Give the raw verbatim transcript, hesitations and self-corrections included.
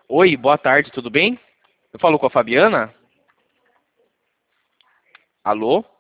Oi, boa tarde, tudo bem? Eu falo com a Fabiana? Alô?